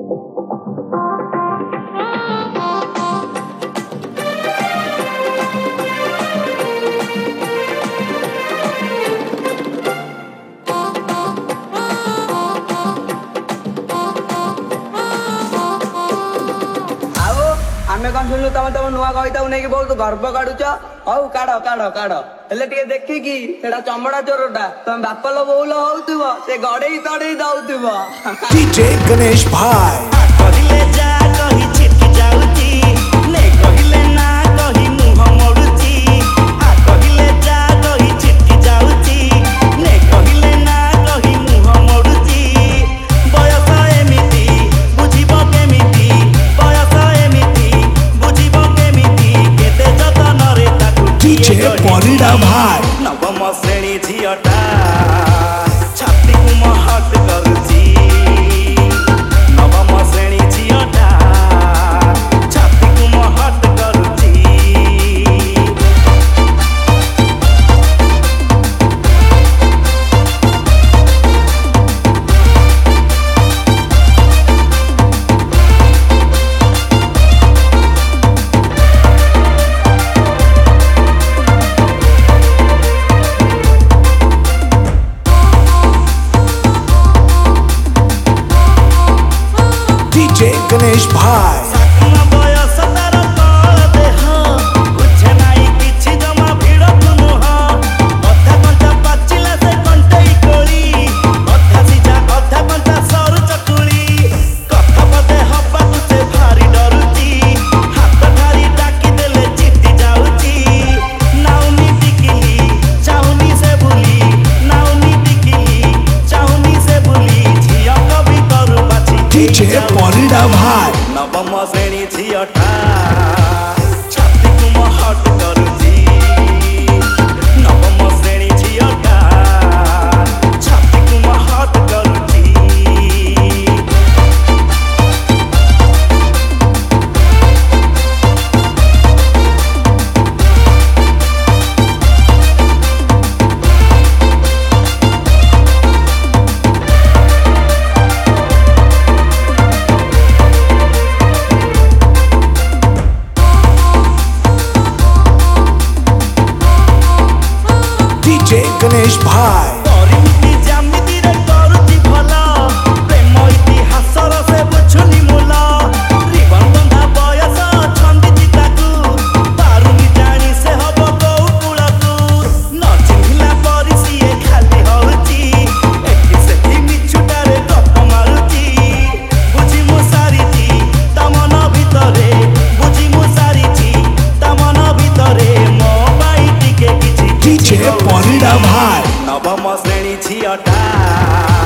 आमे कौन सुनलु तुम तुम नुआ कविता नहीं बहुत गर्व काढ़ुच हौ काढ़ काढ़ काढ़ हेले टे देखिकी सेटा चमड़ा चोरटा तुम बाप लो बोल होउथिब से गड़ेई तड़ेई दउथिब डीजे गणेश भाई कहिले जा कहि छिटकी जाउची ने कहिले ना कहि मुह मोडुची आ कहिले जा कहि छिटकी जाउची ने कहिले ना कहि मुह मोडुची बयस एमिति बुझिबो केमिति बयस एमिति बुझिबो केमिति केते जतन रे ताकु डीजे परिडा भाई नवम श्रेणी झियटा छाती को महट करूची नवम श्रेणी झियटा छाती को महट करूची डीजे गणेश भाई साकुना बयस तार तल देह बुझे नाई किछि जमा भिड़ तुनुह अधा कंचा पाचिला से कंटेई कोली अधा सिजा अधा कंचा सरू चकुली कथा पदे हबाकु से भारी डरुची हाथ ठारी डाकी देले चिट्टी जाउची नाउनी टिकिली चाहुनी से बुली नाउनी टिकिली चाहुनी से बुली झिया कवि करू बाची डीजे परिडा भाई नवम श्रेणी झियटा छाती को महट करूची नवम श्रेणी झियटा छाती को महट करूची डीजे गणेश भाई परिमिति ज्यामिति रे करूची भला प्रेम इतिहासर से बुझुनी मूल रिबन बंधा बयस छंदिची ताकू पारुनी जानी से हब कौ कूलकू न चिन्हिला परि सिए खाली हउची एठी सेठी मिछुटारे गप मारुची बुझी मु सारिची ता मन भितरे बुझी मु सारिची ता मन भितरे मो बाई टिके किछि डीजे परिडा भाई नवम श्रेणी झियटा